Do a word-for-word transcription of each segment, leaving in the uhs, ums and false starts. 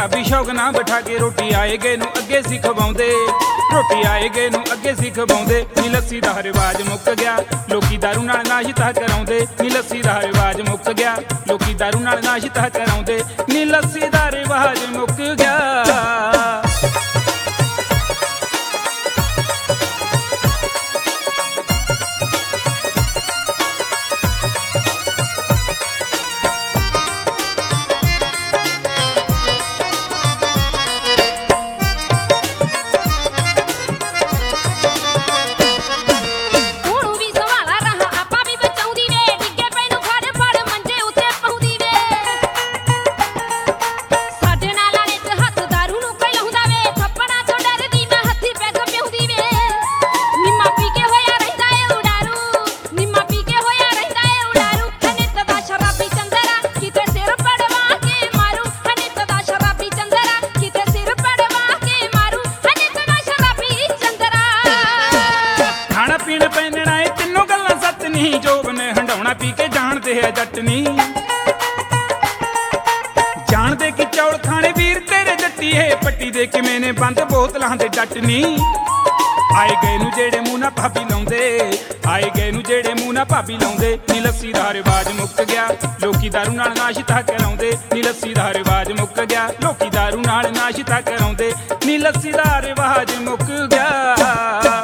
भाभी शौक ना बिठा के रोटी आए गए नू अगे सी खवाउंदे रोटी आए गए नू अगे सी खवाउंदे नी लस्सी दा रिवाज मुक गया लोकी दारू नाल नाश्ता कराउंदे नी लस्सी दा रिवाज मुक गया लोकी दारू नाल नाश्ता कराउंदे नी लस्सी दा रिवाज मुक गया। पी के जानते है जटनी जानते कि चौल खाने वीर तेरे जट्टी है पट्टी दे के मैंने बंद बोतलां दे डटनी आए गए नू जेड़े मुंह ना भाभी लाउंदे आए गए नू जेड़े मुंह ना भाभी लाउंदे नी लस्सी दा रिवाज मुक गया लोकी दारू नाल नाश्ता कराउंदे नी लस्सी दा रिवाज मुक गया लोकी दारू नाल नाश्ता कराउंदे नी लस्सी दा रिवाज मुक गया।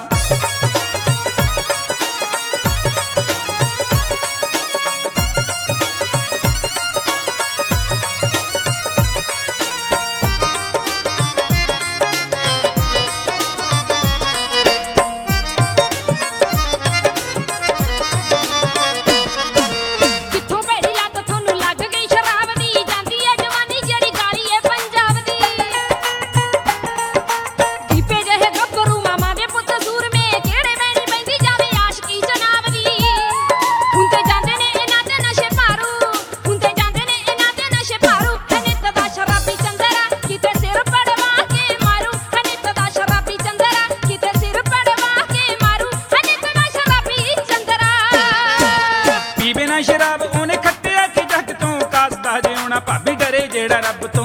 शराब ओने खट्टिया कि जग तो कासदा जे होना भाभी डरे जेड़ा रब तो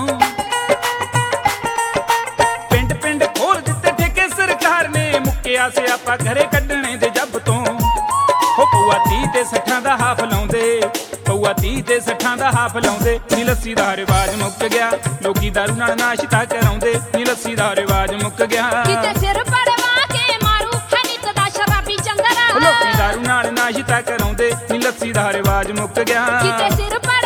पिंड पिंड खोल दिते ठेके सरकार ने मुक्किया से आपा घरे कड्डणे दे जब तो हो पौआ तीह ते सट्ठां दा हाफ लाउंदे पौआ तीह ते सट्ठां दा हाफ लाउंदे नी लस्सी दा रिवाज मुक गया लोकी दारू नाल नाश्ता कराउंदे नी लस्सी दा रिवाज मुक गया किते सिर पड़वा के मारू है नित दा शराबी चंदरा लोकी दारू नाल नाश्ता कराउंदे नी लस्सी दा रिवाज मुक गया किते सिर